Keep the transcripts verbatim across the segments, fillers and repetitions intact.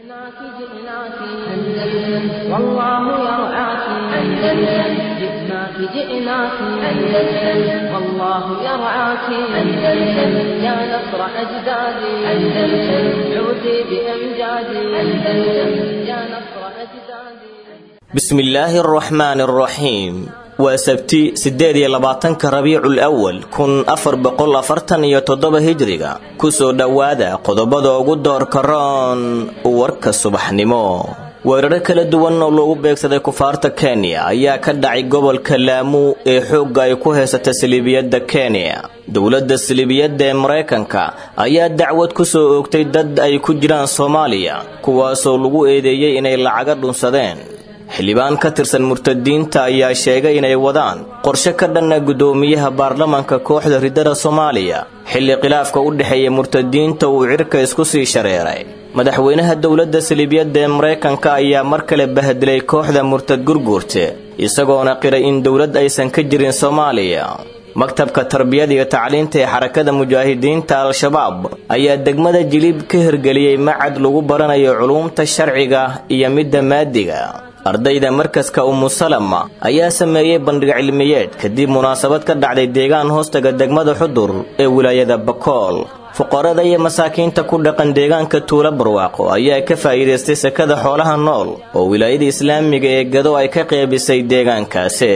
جئناك جئناك أندلس والله يرعاك أندلس جئناك جئناك أندلس والله يرعاك أندلس يا نصر أجدادي أندلس عودي بأمجادي أندلس يا نصر أجدادي بسم الله الرحمن الرحيم وسبتي سداد يلباتن كربيع الأول كن أفر بقول أفرتن يتضب هجريغا كسو دوادا قضبادا وقدار كران وورك الصبح نمو weerarka la duwan oo loogu beegsaday kufaarta Kenya ayaa ka dhacay gobolka Lamu ee xoogga ay ku haysata Siliibiyada Kenya. Dawladda Siliibiyada ee Mareykanka ayaa dacwad ku soo oogtay dad ay ku jiraan Soomaaliya kuwaas oo lagu eedeeyay inay lacag dhunsadeen. xildhibaan ka tirsan murtadiinta ayaa sheegay inay wadaan qorshe ka dhan ah gudoomiyaha baarlamaanka kooxda ridada Soomaaliya xilli khilaafka u dhaxeeya murtadiinta uu cirka isku sii shareeray. madaxweynaha dawladda Siliibiyada ee Mareykanka ayaa mar kale bahdilay kooxda murtad gurguurte isagoona qiray in dawlad aysan ka jirin Soomaaliya. maktabka tarbiyada iyo tacliinta ee xarakada mujaahidiinta al-shabaab ayaa degmada Jilib ka hirgeliyay macad lagu baranayo culuumta sharciga iyo midda maadiga. ardayda markaska Umu Salama ayaa sameeyay bandhig cilmiyeed kadib munaasabad ka dhacday deegaan hoostaga degmada Xudur ee wilaayada Bakool. fuqarada iyo masaakiinta ku dhaqan deegaanka Tuula Barwaaqo ayaa ka faa'iideystay sakada xoolaha nool oo wilaayada Islaamiga ee Gado ay ka qeybisay deegaankaasi.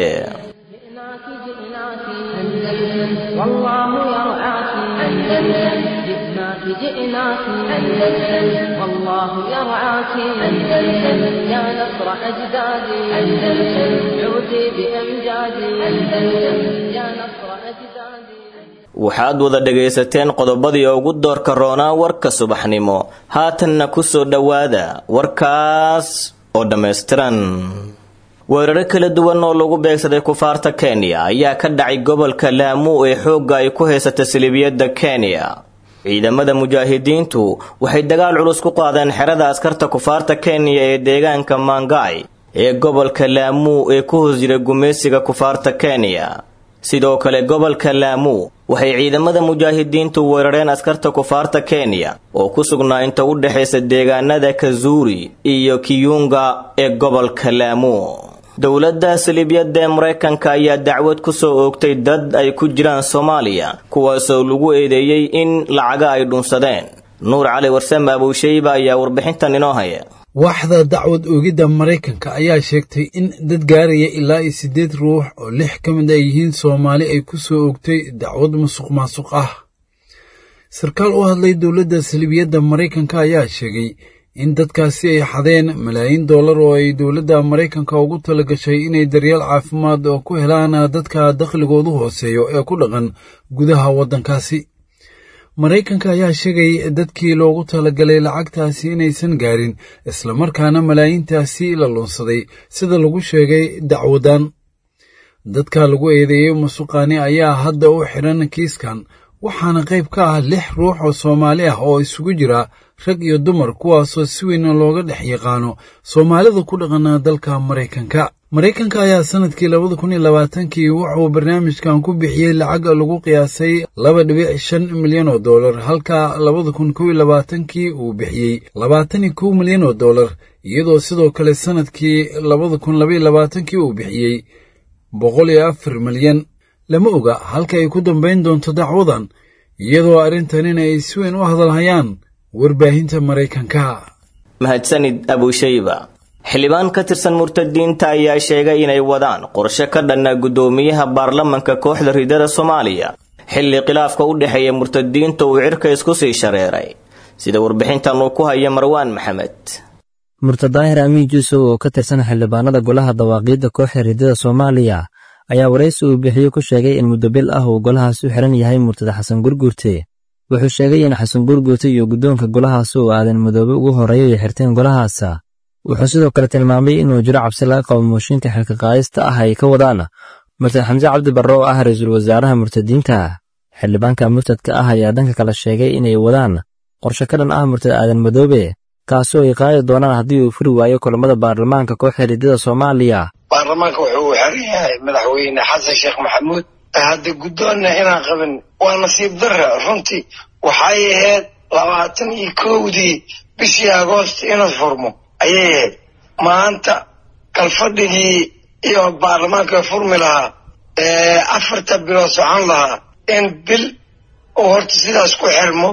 جئناك أندلس والله يرعاك أندلس يا نصر أجدادي أندلس عودي بأمجادي أندلس يا نصر أجدادي waxaad wada dhageysateen qodobadii ugu doorka roona warka subaxnimo haatanna ku soo dhawaada warkaas oo dhameystiran. weerar kala duwan oo lagu beegsaday kufaarta Kenya ayaa ka dhacay gobolka Lamu ee xoogga ay ku haysata Siliibiyada Kenya. ciidamada mujaahidiintu waxay dagaal culus ku qaadeen xerada askarta kufaarta Kenya ee deegaanka Mangai ee gobolka Lamu ee ku hoos jira gumeysiga kufaarta Kenya. sidoo kale gobolka Lamu waxay ciidamada mujaahidiintu weerareen askarta kufaarta Kenya oo ku sugnaa inta u dhaxaysa deegaanada Kazuri iyo Kiyunga ee gobolka Lamu. dawladda Siliibiyada ee Mareykanka ayaa dacwad ku soo oogtay dad ay ku jiraan Soomaaliya kuwaas oo lagu eedeeyay in lacag ay dhunsadeen. Nuur Cali Warsame Abushayba ayaa warbixintan inoo haya. waaxda dacwad oogida Mareykanka ayaa sheegtay in dad gaaraya ilaa sideed ruux oo lix ka mid ah yihiin Soomaali ay ku soo oogtay dacwad musuqmaasuq ah. sarkaal u hadlay dawladda Siliibiyada Mareykanka ayaa sheegay in dadkaasi ay xadeen malaayiin dollar oo ay dawladda Mareykanka ugu talagashay inay daryeel caafimaad oo ku helaan dadka dakhligoodu hooseeyo ee ku dhaqan gudaha waddankaasi. Mareykanka ayaa sheegay dadkii loogu talagalay lacagtaasi inaysan gaarin isla markaana malaayiintaasi la lunsaday sida lagu sheegay dacwadan. dadka lagu eedeeyay musuqaani ayaa hadda u xiran kiiskan waxaana qayb ka ah lix ruux oo Soomaali ah oo isugu jira rag iyo dumar kuwaasoo si weyn looga dhex yaqaano Soomaalida ku dhaqan dalka Mareykanka. Mareykanka ayaa sanadkii laba kun iyo labaatan-kii wuxuu barnaamijkan ku bixiyay lacag lagu qiyaasay laba dhibic shan milyan oo dollar halka laba kun iyo labaatan-kii uu bixiyay labaatan iyo kow milyan oo dollar iyadoo sidoo kale sanadkii laba kun iyo laba iyo labaatan-kii uu bixiyay boqol iyo afar milyan. lama oga halka ay ku dambeyn doonto dacwadan iyadoo arrintan ay si weyn u hadalhayaan warbaahinta Mareykanka. mahadsanid Abushayba. xildhibaan ka tirsan murtadiinta ayaa sheegay inay wadaan qorshe ka dhan ah gudoomiyaha baarlamaanka kooxda ridada Soomaaliya xilli khilaafka u dhaxeeya murtadiinta uu cirka isku sii shareeray sida warbixintan uu ku haya Marwaan Maxamed. murtadaahir Amiin Juusow oo ka tirsan xildhibaanada golaha dawaaqidda kooxda ridada Soomaaliya ayaa wareysi uu bixiyo ku sheegay in muddo bil ah uu golahaas u xiran yahay murtada Xasan Gurguurte. wuxuu sheegay in Xasan Gurguurte iyo gudoonka golahaas uu aadan madoobe ugu horeeyay ay xirteen golahaas. wuxuu sidoo kale tilmaamay inuu jiro cabsi laga qabo mooshinka xilka qaadista ah ay ka wadaan murtad Xamse Cabdi Barre oo ah ra'iisul wasaaraha murtadiinta. xildhibaanka murtadka ah ayaa dhanka kale sheegay inay wadaan qorshe ka dhan ah murtad aadan madoobe kaasoo ay qaadi doonaan haddii uu furi waayo kulamada baarlamaanka kooxda ridada Soomaaliya. baarlamaanka wuxuu xiran yahay madaxweyne Xasan Sheekh Maxamuud hadda gudoonna inaan qaban waa nasiib darro runtii waxay ahayd labaatan iyo kowdii bishii agoost inuu furmo ayay ahayd maanta kalfadhigii iyo baarlamaanka furmi lahaa ee afarta bilood socon lahaa in bil oo horta sidaas ku xirmo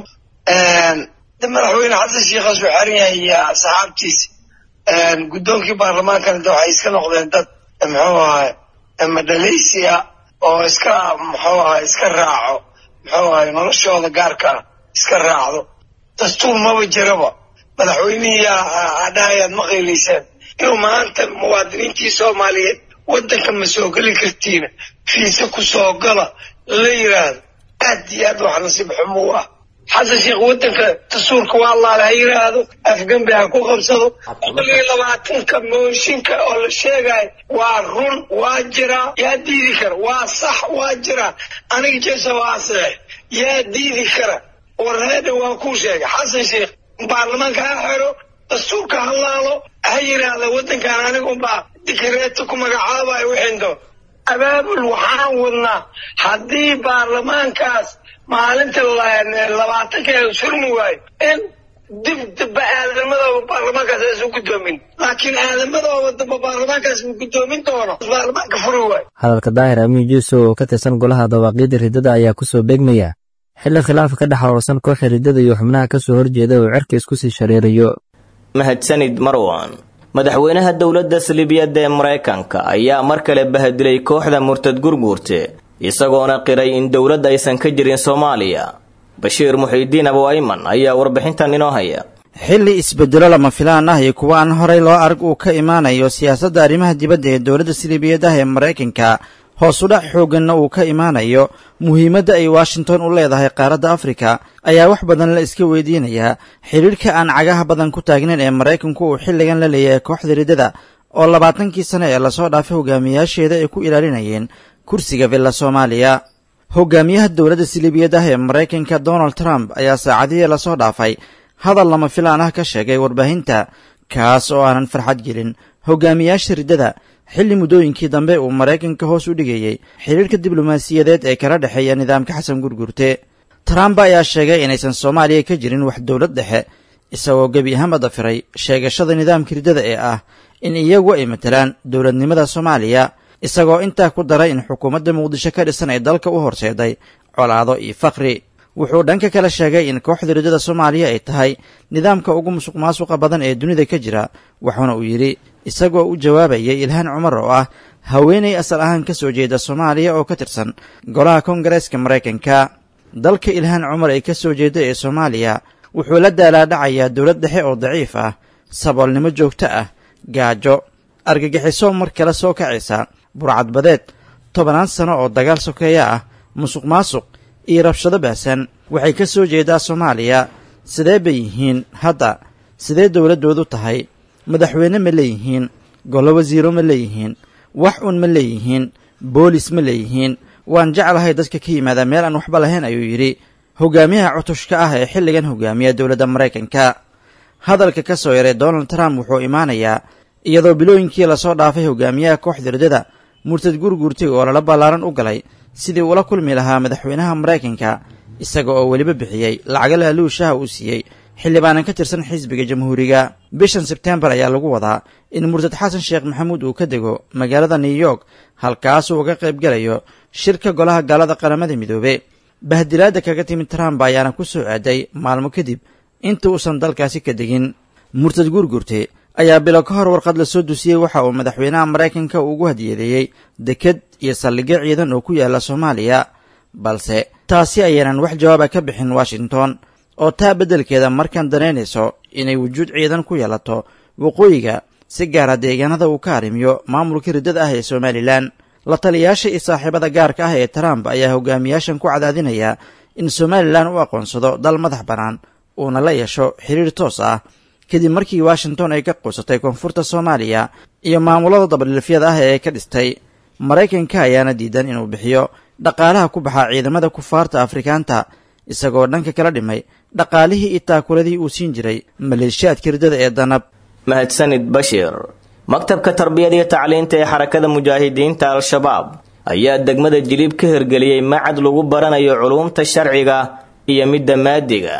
madaxweyne xasan sheekhaas uu xiran yahay iyo saxaabtiisa guddoonkii baarlamaankana waxay iska noqdeen dad muxuu ahay madhalaysiya oo iska muxuu ahay iska raaco muxuu ahay noloshooda gaarka ah iska raacdo dastuur maba jiraba madaxweynihii adhahayaad ma qaylaysaan inuu maanta muwaadiniintii soomaaliyeed waddanka ma soo geli kartiina fiise ku soo gala la yidhaahdo aad iyo aad wax nasiib xumo u ah xasan sheekh waddanka dastuurka waa allaale ha yidhaahdo afgembi ha ku qabsado boqol iyo labaatanka mooshinka oo la sheegayo waa run waa jiraa yaa diidi kara waa sax waa jiraa aniga jeesa waa sax yaa diidi kara warreeda waa kuu sheegay xasan sheekh baarlamaanka ha xiro dastuurka ha laalo ha yidhaahda waddankan aniga unbaa dikareeto ku magacaabayo wixindo abaabul waxaan wadnaa haddii baarlamaankaas maalinta labaatankeeda furmi waayo in dib dibba aadamadooba baarlamaankaas aysan guddoomin laakiin aadamadooba damba baarlamaankaas uu guddoomin doono baarlamaanka furi waayo hadalka daahir amiin juuso oo ka tirsan golaha dawaaqiidda riddada ayaa ku soo beegmaya xilli khilaaf ka dhex aroorsan kooxda riddada iyo xubnaha ka soo horjeeda oo cirka isku sii shareerayo mahadsanid marwan madaxweynaha dowladda salibiyadda ee maraykanka ayaa mar kale bahadilay kooxda murtad gurguurte isagoona qiray in dowladda aysan ka jirin soomaaliya bashiir muxiidiin abu ayman ayaa warbixintan inoo haya xilli isbedelo lama filaan ah iyo kuwa aan horay loo arag uu ka imaanayo siyaasadda arrimaha dibadda ee dowladda salibiyadda ee maraykanka hoos u dhac xoogganna uu ka imaanayo muhiimadda ay washington u leedahay qaaradda afrika ayaa wax badan la iska weydiinayaa xidhiidhka aan cagaha badan ku taagnayn ee maraykanku uu xilligan la leeyahay kooxda riddada oo labaatankii sane ee lasoo dhaafay hogaamiyayaasheeda ay ku ilaalinayeen kursiga villa soomaaliya hogaamiyaha dowladda salibiyadda ee maraykanka donald trump ayaa saacadihii lasoo dhaafay hadal lama filaan ah ka sheegay warbaahinta kaas oo aanan farxad gelin hogaamiyaasha riddada xilli muddooyinkii dambe uu maraykanka hoos u dhigayey xidhiidhka diblomaasiyadeed ee kala dhexeeya nidaamka xasan gurgurte trump ayaa sheegay inaysan soomaaliya ka jirin wax dowlad dhexe isagoo gebi ahaanba dafiray sheegashada nidaamka riddada ee ah in iyagu ay matalaan dowladnimada soomaaliya isagoo intaa ku daray in xukuumadda muqdisho ka dhisan ay dalka u horseeday colaado iyo faqri wuxuu dhanka kale sheegay in kooxda riddada soomaaliya ay tahay nidaamka ugu musuq maasuqa badan ee dunida ka jira waxaana uu yidhi isagoo u jawaabayay ilhaan cumar oo ah haweenay asal ahaan ka soo jeeda soomaaliya oo ka tirsan golaha koongareeska maraykanka dalka ilhaan cumar ay ka soo jeeda ee soomaaliya wuxuu la daalaadhacayaa dowlad dhexe oo daciif ah saboolnimo joogto ah gaajo argagixiso mar kale soo kacaysa burcadbadeed tobannaan sano oo dagaal sokeeya ah musuq maasuq iyo rabshado baahsan waxay ka soo jeedaa soomaaliya sidee bay yihiin hadda sidee dowladdoodu tahay madaxweyne ma leeyihiin golo wasiiro ma leeyihiin wax un ma leeyihiin boolis ma leeyihiin waan jeclahay dadka ka yimaada meel aan waxba lahayn ayuu yidhi hogaamiyaha cutushka ah ee xilligan hogaamiya dowladda maraykanka hadalka ka soo yaray donald trump wuxuu imaanayaa iyadoo bilooyinkii lasoo dhaafay hogaamiyaha kooxda riddada murtad gurgurtay oo lala ballaaran u galay sidii ula kulmi lahaa madaxweynaha maraykanka isaga oo weliba bixiyey lacaga laaluushaha uu siiyey xildhibaanan ka tirsan xisbiga jamhuuriga bishan sebtembar ayaa lagu wadaa in murtad xasan sheekh maxamuud uu ka dego magaalada new york halkaasuu uga qayb gelayo shirka golaha gaalada qaramada midoobe bahdilaadda kaga timid trump ayaana ku soo aaday maalmo kadib inta uusan dalkaasi ka degin murtad gurgurte ayaa bilo ka hor warqad la soo dusiyey waxa uu madaxweynaha maraykanka ugu hadiyadeeyey deked iyo saldhigyo ciidan oo ku yaala soomaaliya balse taasi ayaanan wax jawaaba ka bixin washington oo taa beddelkeeda markan danaynayso inay wujuud ciidan ku yeelato waqooyiga si gaara deegaanada uu ka arrimiyo maamulka riddada ah ee somalilan la taliyayaasha iyo saaxiibada gaarka ah ee trump ayaa hogaamiyaashan ku cadaadinaya in somalilan u aqoonsado dal madax bannaan uuna la yeesho xiriir toos ah kadib markii washington ay ka quusatay koonfurta soomaaliya iyo maamulada dabadhilifyada ah ee ka dhistay maraykanka ayaana diidan inuu bixiyo dhaqaalaha ku baxa ciidamada kufaarta afrikaanta isagoo dhanka kala dhimay dhaqaalihii iyo taakuladii uu siin jiray maleeshiyaadka riddada ee danab mahadsanid bashiir maktabka tarbiyada iyo tacliinta ee xarakada mujaahidiinta al-shabaab ayaa degmada jilib ka hirgeliyey macad lagu baranayo culuumta sharciga iyo midda maadiga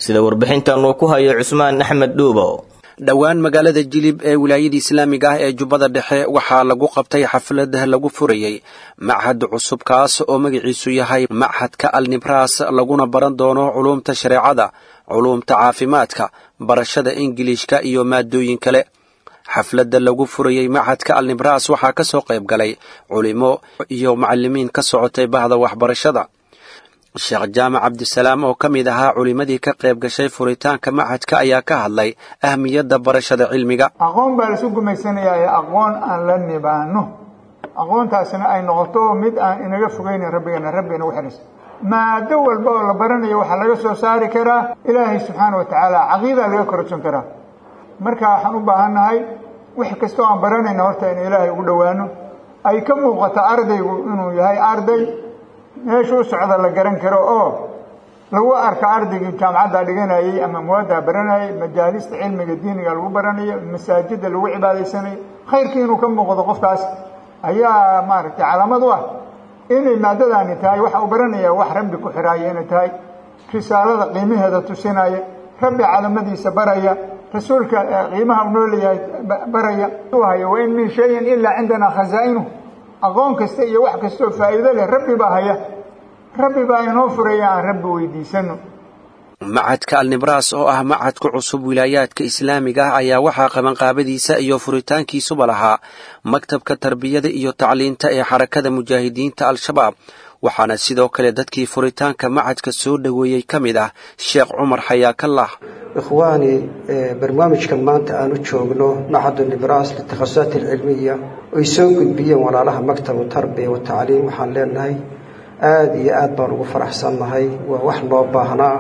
sida warbixintan uu ku hayo Cusmaan Axmed Dhuubo. dhowaan magaalada Jilib ee wilaayada Islaamiga ah ee Jubbada Dhexe waxaa lagu qabtay xaflad lagu furayay machad cusub kaas oo magaciisu yahay Machadka Al-Nibras laguna baran doono culuumta shareecada, culuumta caafimaadka, barashada Ingiriiska iyo maadooyin kale. xafladda lagu furayay Machadka Al-Nibras waxaa ka soo qayb galay culimo iyo macallimiin ka socotay bahda waxbarashada. Sheekh Jaamac Cabdisalaam oo kamid ahaa culimadii ka qayb gashay furitaanka machadka ayaa ka hadlay ahmiyadda barashada cilmiga. aqoon baa la isu gumaysanayaa aqoon aan la nibaano, aqoontaasina ay noqoto mid aan inaga fogeynin rabbigana rabbina waxaris maado walba oo la baranayo waxa laga soo saari karaa ilaahay subxaanahu wa tacaala caqiida laga kororsan karaa. marka waxaan u baahanahay wax kasta oo aan baranayna horta in ilaahay ugu dhawaano ay ka muuqato ardaygu inuu yahay arday meesha u socda la garan karo oo lagu arka ardayga jaamacadda dhiganayay ama muwaadda baranayay majaalista cilmiga diiniga lagu baranayo masaajidda lagu cibaadeysanay khayrkii inuu ka muuqdo qofkaas ayaa maaragtay calaamad u ah inay maadadaani tahay waxa uu baranaya wax rabbi ku xiraaya inay tahay risaalada qiimaheeda tusinaya rabbi calamadiisa baraya rasuulka qiimaha uu nooleeyahay baraya uu hayo wa in min shayin illa indana khazaa'inuhu aqoon kasta iyo wax kasta oo faa'iido leh rabbi baa haya rabbi baa inoo furaya aan rabbi weydiisano. Machadka Al-Nibras oo ah machadka cusub wilaayaadka Islaamiga ah ayaa waxaa qabanqaabadiisa iyo furitaankiisuba lahaa maktabka tarbiyada iyo tacliinta ee xarakada mujaahidiinta Al-Shabaab. waxaana sidoo kale dadkii furitaanka machadka soo dhaweeyay kamid ah Sheekh Umar Xayaakallah. ikhwaani barnaamijkan maanta aanu joogno Machad Al-Nibras litakhasusat al-ilmiya oo soo gudbiyeen walaalaha maktabka tarbiya iyo tacliin waxaan leenahay aad iyo aad baan ugu faraxsanahay. waa wax loo baahnaa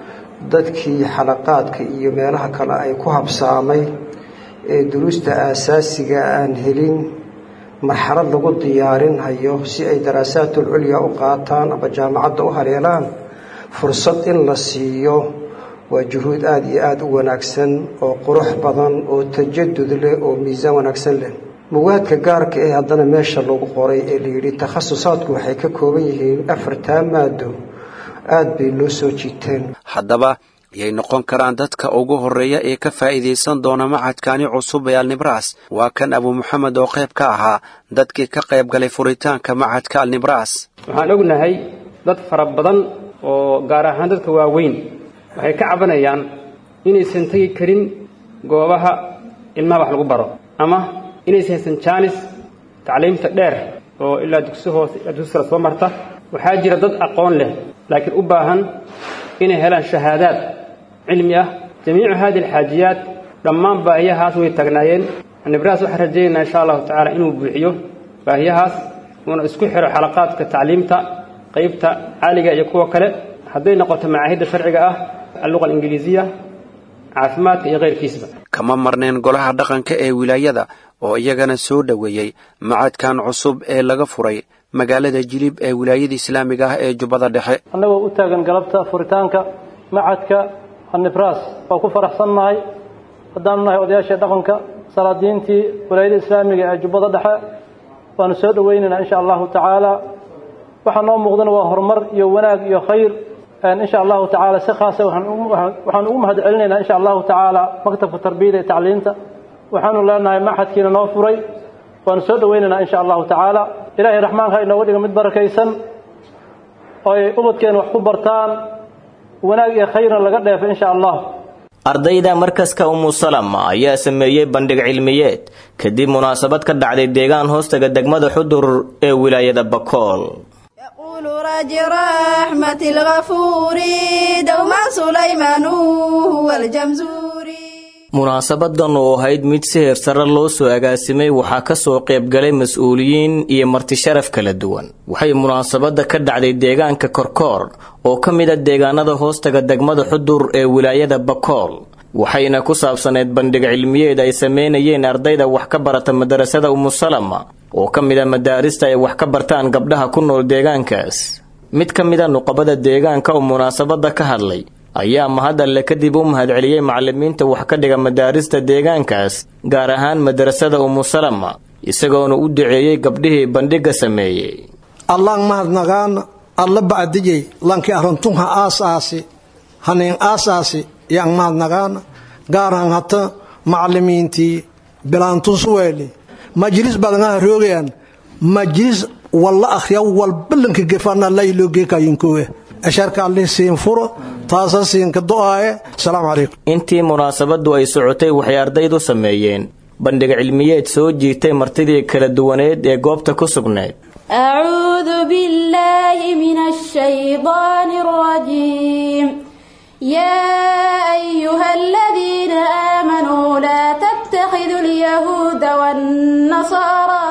dadkii xalaqaadka iyo meelaha kale ay ku habsaamay ee duruusta aasaasiga aan helin marxalad lagu diyaarin hayo si ay daraasaadul ulya u qaataan ama jaamacadda u haleelaan fursad in la siiyo waa juhuud aad iyo aad u wanaagsan oo qurux badan oo tajadud leh oo miisaan wanaagsan leh. muwaadka gaarka ee haddana meesha lagu qoray ee la yidhi takhasusaadku waxay ka kooban yihiin afartaa maado aad bay loo soo jiiteen. haddaba yay noqon karaan dadka ugu horeeya ee ka faa'iideysan doona machadkani cusub ee Al-Nibras. waa kan Abu Muhammad oo qayb ka ahaa dadkii ka qayb galay furitaanka machadka Al-Nibras. waxaan ognahay dad fara badan oo gaar ahaan dadka waaweyn waxay ka cabanayaan inaysan tagi karin goobaha ilmaha wax lagu baro ama inaysan haysan jaanis tacliimta dheer oo ilaa dugsi hoose ilaa dugsi sare soo marta. waxaa jira dad aqoon leh laakiin u baahan inay helaan shahaadaad cilmi ah. jamiicu hadi alxaajiyaat dhammaan baahiyahaas way taagnaayeen. Al-Nibras waxaan rajaynaynaa insha allahu tacaala inuu buuxiyo baahiyahaas uuna isku xiro xalaqaadka tacliimta qaybta caaliga iyo kuwa kale hadday noqoto macaahidda sharciga ah اللغة الإنجليزية caafimaadka iyo qeyrkiisba. kama marneen golaha dhaqanka ee wilaayada oo iyagana soo dhaweeyay machadkan cusub ee laga furay magaalada Jilib ee wilaayada Islaamiga ah ee Jubbada Dhexe. anagoo u taagan galabta furitaanka machadka Al-Nibras oo ku faraxsanahay haddaan nahay odayaasha dhaqanka salaadiintii wilaayada Islaamiga ee Jubbada Dhexe waan soo dhaweynaynaa insha Allah taala. waxa noo muuqdana waa horumar iyo wanaag iyo khayr إن شاء الله تعالى سخاصة وحن أمها دعلنا إن شاء الله تعالى مكتب التربية تعليمته وحن لنا معهد كنا نوفري ونسود ويننا إن شاء الله تعالى إلهي الرحمن هاي نودي من بركة يسن أي أبد كان وحبرتان وناجي خيرا لقدر إن شاء الله. ardayda markaska Umu Salama ayaa sameeyay bandhig cilmiyeed kadib munaasabad ka dhacday deegaan hoostaga degmada Xudur ee wilaayada Bakool. يقول راجي رحمة الغفور دوما سليمان هو الجمزوري. munaasabadan oo ahayd mid si heersare loo soo agaasimay waxaa ka soo qayb galay mas'uuliyiin iyo marti sharaf kala duwan. waxay munaasabada ka dhacday deegaanka Korkoor oo ka mid ah deegaanada hoostaga degmada Xudur ee wilaayada Bakool. waxayna ku saabsaneed bandhig cilmiyeed ay sameynayeen ardayda wax ka barata madrasada Umu Salama oo ka mid ah madaarista ay wax ka bartaan gabdhaha ku nool deegaankaas. mid ka mid ah nuqabada deegaanka oo munaasabada ka hadlay ayaa mahad alle kadib u mahad celiyay macallimiinta wax ka dhiga madaarista deegaankaas gaar ahaan madrasada Umu Salama isagoona u duceeyay gabdhihii bandhiga sameeyay. allah mahad nagaan alla baadiyay lanki arantunha aasaasi hanin aasaasi yang mahadnaqaana gaaraan hata macallimiintii bilaantun suweeli majlis badanaha roogayaan majlis walla akhriya wal ballanka gefana la ilooge kayinkowe asharka allih siin furo taasa siin ka du'aaye salaamu calaykum intii munaasabadu ay socotay waxay ardaydu sameeyeen bandhig cilmiyeed soo jiitay martidii kala duwaneed ee goobta ku sugnayd أعوذ بالله من الشيطان الرجيم يا أيها الذين آمنوا لا تتخذوا اليهود والنصارى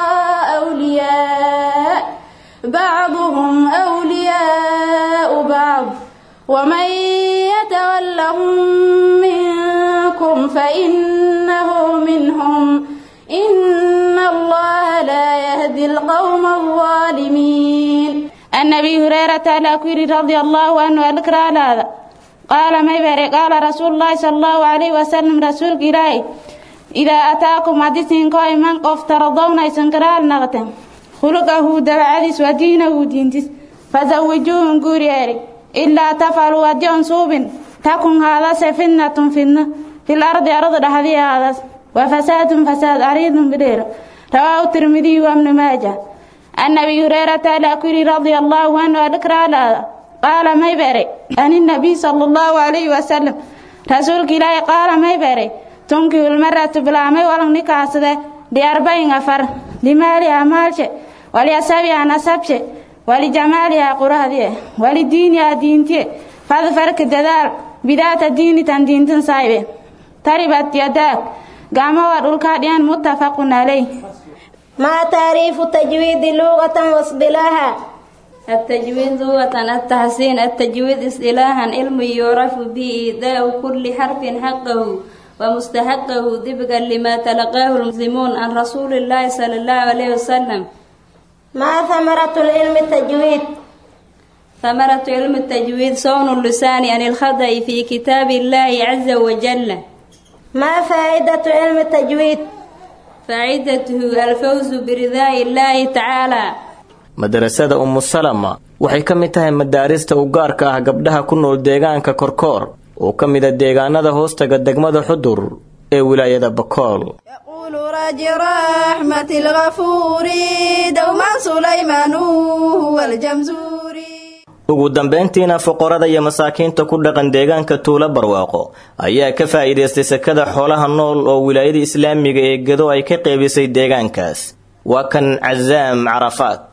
أولياء بعضهم أولياء بعض ومن يتولهم منكم فإنه منهم إن الله لا يهدي القوم الظالمين. النبي هريرة الأكوير رضي الله عنه أذكر هذا قال ما يبري قال رسول الله صلى الله عليه وسلم رسول إلهي إذا أتاكم حديثين قائما قف ترضون يسنكرال نغتم خلقه دبعديس ودينه دينتس فزوجوهم قرياري إلا تفعلوا وجون صوب تكن هذا سفنة فنة في الأرض أرض هذه هذا وفساد فساد عريض بدير. رواه الترمذي وابن ماجه. النبي هريرة الأكوير رضي الله عنه ذكر هذا قال ما يبري أن النبي صلى الله عليه وسلم رسول الله قال ما يبري تنكه المرأة بلا ما ولم نكاسده لأربعين أفر لمالها مالشه ولأسابها نسبشه ولجمالها قرهده ولدينها دينته فاظفرك الددار بذات الدين تندين تنصايبه تربت يداك قام والكاديان متفق عليه. ما تعريف التجويد لغة واصطلاحا؟ التجويد لغة التحسين، التجويد اصطلاحا علم يعرف به إيداء كل حرف حقه ومستحقه طبقا لما تلقاه المسلمون عن رسول الله صلى الله عليه وسلم. ما ثمرة العلم التجويد؟ ثمرة علم التجويد صون اللسان عن الخطأ في كتاب الله عز وجل. ما فائدة علم التجويد؟ فائدته الفوز برضاء الله تعالى. madarasada Ummu Salama waxay ka mid tahay madaarista u gaarka ah gabdhaha ku nool deegaanka Korkoor oo ka mid ah deegaanada hoostaga degmada Xudur ee wilaayada Bakool. يقول راجي رحمة الغفور دوما سليمان هو الجمزوري. ugu dambeyntiina fuqarada iyo masaakiinta ku dhaqan deegaanka Tuula Barwaaqo ayaa ka faa'iideystay sakada xoolaha nool oo wilaayada Islaamiga ee Gedo ay ka qaybisay deegaankaas. waa kan Azaam Arafat.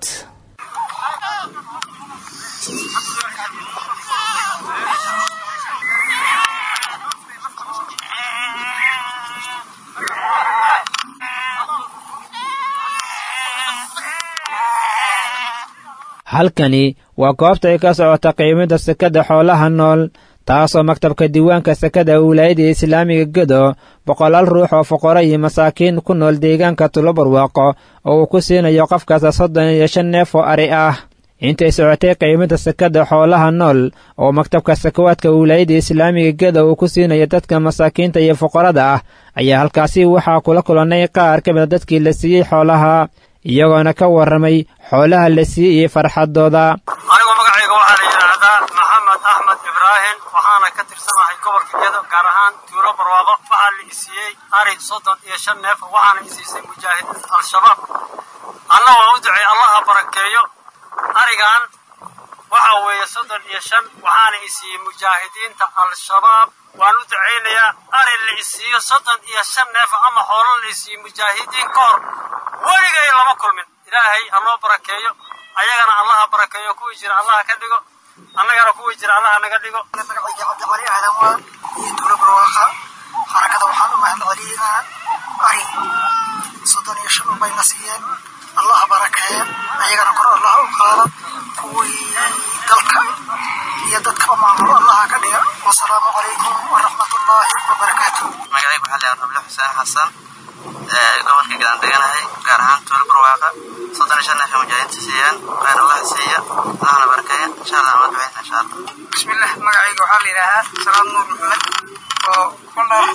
halkani waa goobta ay ka socota qiimaynta sakada xoolaha nool taasoo maktabka diiwaanka sakada wilaayada Islaamiga Gedo boqolaal ruux oo fuqara iyo masaakiin ku nool deegaanka Tuula Barwaaqo oo uu ku siinayo qofkaas soddon iyo shan neef oo ari ah. intay socotay qiimaynta sakada xoolaha nool oo maktabka sakawaadka wilaayada Islaamiga Gedo uu ku siinayo dadka masaakiinta iyo fuqarada ah ayaa halkaasi waxaa kula kulanay qaar ka mid ah dadkii la siiyey xoolaha iyagoona ka warramay xoolaha la siiyey farxadooda. anigu magacayga waxaa la yiraahdaa Maxamed Ahmed Ibrahim waxaana ka tirsanahay gobolka Gedo gaar ahaan Tuula Barwaaqo. waxaa la siiyey ari soddon iyo shan neef waxaana isiisay mujaahidiin al-shabaab. allah waa u ducay allah barakeeyo arigan waxa weeye soddon iyo shan waxaana isiiyey mujaahidiinta al-shabaab. waan u ducaynayaa ari la isiiyo soddon iyo shan neef ama xoolo la isiiyo mujaahidiin koor weligay lama kulmin. ilaahay allah barakeeyo ayagana allah barakeeyo kuwii jira allah ka dhigo annagana kuwii jira allah naga dhigo. magacayga Cabdi Aadan waa iyo Tuula Barwaaqo harakada waxaan u mahadcelinayaa ari soddon iyo shan bay na siiyeen allah barakeeyo ayagana kor allah u qaado kuwii dalka iyo dadka maamulo allah ka dhigo. wassalaamu calaykum waraxmatullaahi wabarakaatuh. magacayga waxaa la yiraahdaa Abdul Xuseen Xasan gobolka Gedo deganahay gaar ahaan Tuula Barwaaqo soddon iyo shan neef mujaahidiinta siiyeen waan allah siiya allahna barakeeyo insha allah waa ducayna insha allah. bismillah magacayga waxaa la yiraahdaa Salaam Nuur Maxamed oo ku nool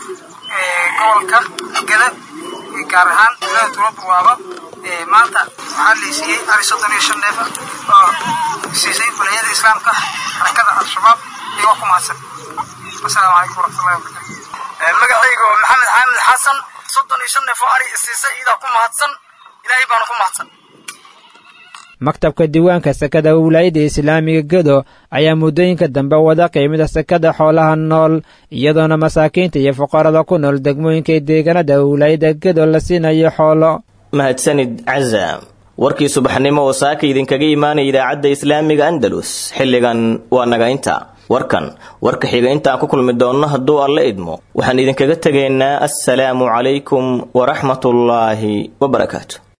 gobolka Gedo gaar ahaan Tuula Barwaaqo. maanta waxaa la siiyey ari soddon iyo shan neef oo siisay wilaayada Islaamka harakada al-shabaab iyo ku mahadsan assalaamu calaykum waraxmatullaahi wabarakaatu magacaygu maxamed xaamid xasan soddon iyo shan neef oo ari isiisay idaa ku mahadsan ilaahay baana ku mahadsan maktabka diiwaanka sakada wilaayada islaamiga gedo ayaa muddooyinka dambe wada qiimida sakada xoolaha nool iyadoona masaakiinta iyo fuqarada ku nool degmooyinka deegaanada wilaayada gedo la siinayo xoolo mahadsanid cazaam warkii subaxnimo oo saaka idinkaga imaanaya idaacadda islaamiga andalus xilligan waa naga inta warkan warka xiga intaan ku kulmi doonno hadduu alla idmo waxaan idinkaga tegaynaa assalaamu calaykum waraxmatullaahi wabarakaatu